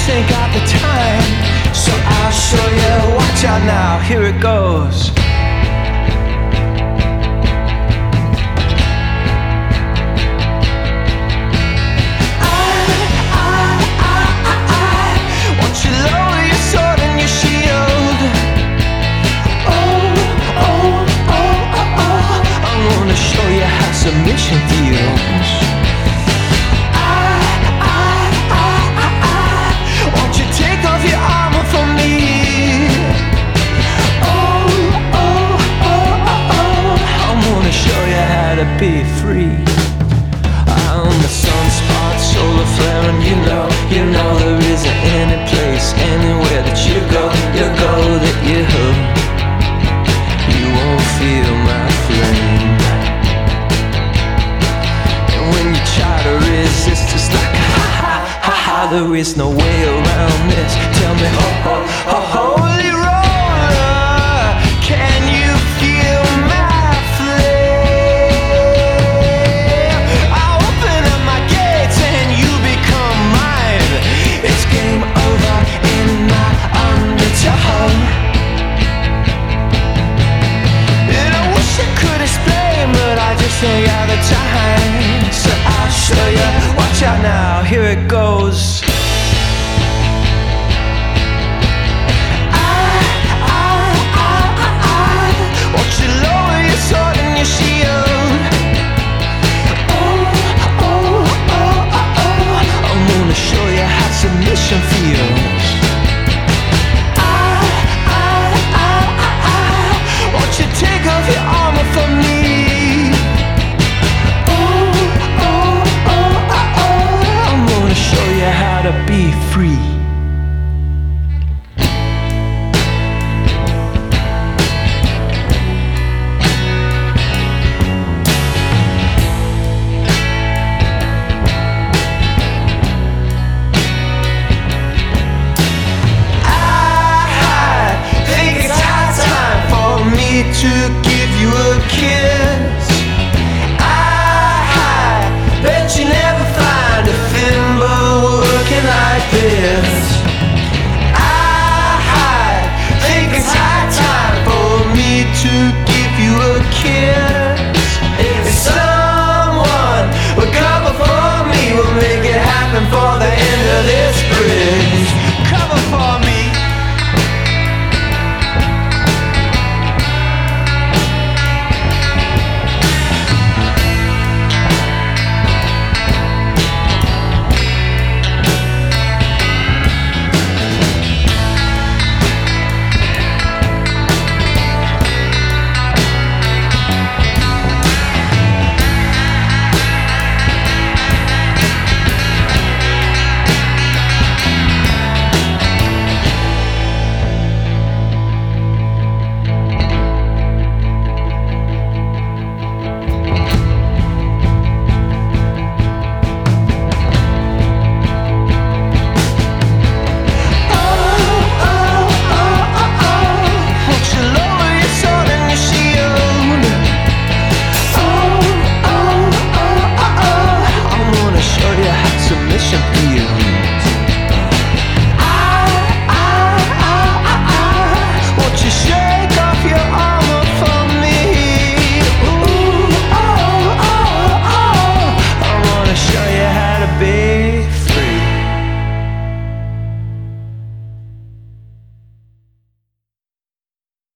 ain't got the time, so I'll show you. Watch out now, here it goes. Won't you lower your sword and your shield? I wanna show you how submission feels. Won't you take off your armor for me? I wanna show you how to be free. I'm the sunspot, solar flare, and you know there isn't any place, anywhere that you go that you won't feel my flame. And when you try to resist, it's like ha, there is no way around this. Tell me, holy roller, can you feel my flame? I open up my gates and you become mine. It's game over in my undertow. And I wish I could explain, but I just ain't got the time. So I'll show you. Watch out now, here it goes. Won't you lower your sword and your shield? I'm gonna show you how submission feels. Won't you take off your armor for me? I'm gonna show you how to be free. To give you a kiss.